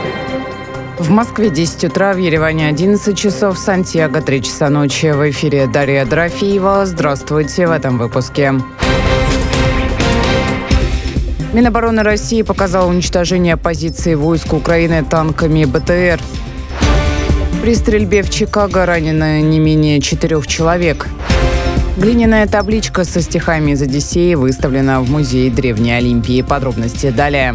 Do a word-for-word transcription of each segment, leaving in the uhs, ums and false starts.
В Москве десять утра, в Ереване одиннадцать часов, в Сантьяго три часа ночи. В эфире Дарья Дорофеева. Здравствуйте в этом выпуске. Минобороны России показал уничтожение позиций войск Украины танками БТР. При стрельбе в Чикаго ранено не менее четырех человек. Глиняная табличка со стихами из «Одиссеи» выставлена в музее Древней Олимпии. Подробности далее.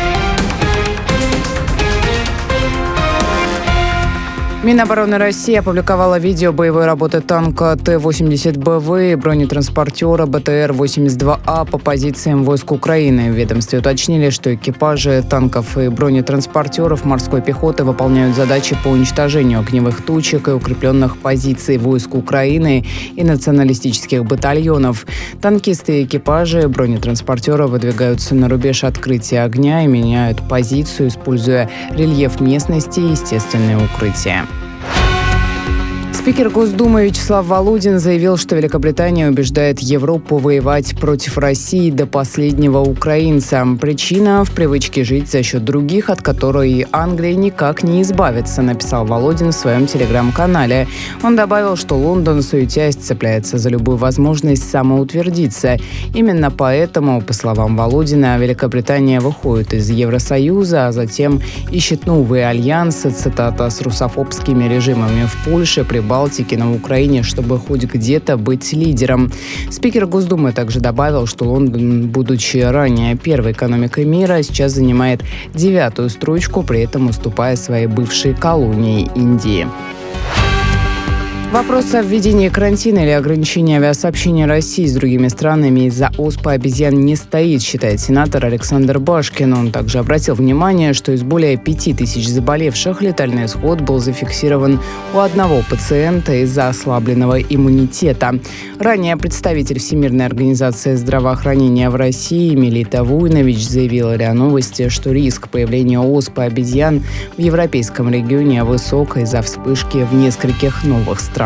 Минобороны России опубликовала видео боевой работы танка Т восемьдесят Б В и бронетранспортера Б Т Р восемьдесят два А по позициям войск Украины. В ведомстве уточнили, что экипажи танков и бронетранспортеров морской пехоты выполняют задачи по уничтожению огневых точек и укрепленных позиций войск Украины и националистических батальонов. Танкисты и экипажи бронетранспортера выдвигаются на рубеж открытия огня и меняют позицию, используя рельеф местности и естественные укрытия. Спикер Госдумы Вячеслав Володин заявил, что Великобритания убеждает Европу воевать против России до последнего украинца. Причина в привычке жить за счет других, от которой Англия никак не избавится, написал Володин в своем телеграм-канале. Он добавил, что Лондон, суетясь, цепляется за любую возможность самоутвердиться. Именно поэтому, по словам Володина, Великобритания выходит из Евросоюза, а затем ищет новые альянсы, цитата, с русофобскими режимами в Польше, при Балтике, на Украине, чтобы хоть где-то быть лидером. Спикер Госдумы также добавил, что Лондон, будучи ранее первой экономикой мира, сейчас занимает девятую строчку, при этом уступая своей бывшей колонии Индии. Вопрос о введении карантина или ограничении авиасообщения России с другими странами из-за оспы обезьян не стоит, считает сенатор Александр Башкин. Он также обратил внимание, что из более пяти тысяч заболевших летальный исход был зафиксирован у одного пациента из-за ослабленного иммунитета. Ранее представитель Всемирной организации здравоохранения в России Мелита Вуйнович заявила РИА Новости, что риск появления оспы обезьян в европейском регионе высок из-за вспышки в нескольких новых странах.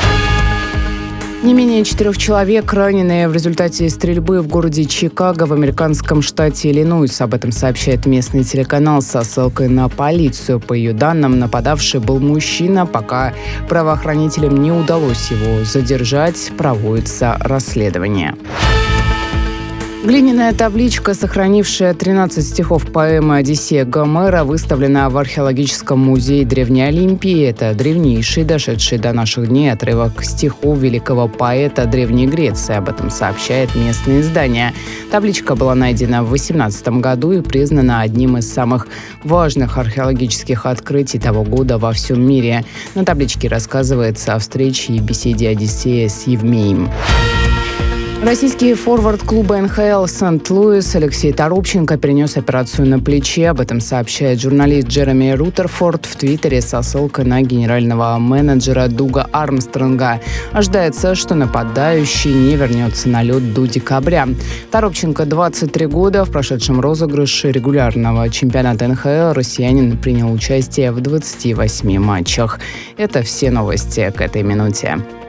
Не менее четырех человек ранены в результате стрельбы в городе Чикаго в американском штате Иллинойс. Об этом сообщает местный телеканал со ссылкой на полицию. По ее данным, нападавший был мужчина. Пока правоохранителям не удалось его задержать, проводится расследование. Глиняная табличка, сохранившая тринадцать стихов поэмы «Одиссея» Гомера, выставлена в археологическом музее Древней Олимпии. Это древнейший, дошедший до наших дней отрывок стихов великого поэта Древней Греции. Об этом сообщает местное издание. Табличка была найдена в восемнадцатом году и признана одним из самых важных археологических открытий того года во всем мире. На табличке рассказывается о встрече и беседе Одиссея с Евмеем. Российский форвард клуба эн ха эл Сент-Луис Алексей Торопченко перенес операцию на плече. Об этом сообщает журналист Джереми Рутерфорд в Твиттере со ссылкой на генерального менеджера Дуга Армстронга. Ожидается, что нападающий не вернется на лед до декабря. Торопченко двадцать три года. В прошедшем розыгрыше регулярного чемпионата эн ха эл россиянин принял участие в двадцати восьми матчах. Это все новости к этой минуте.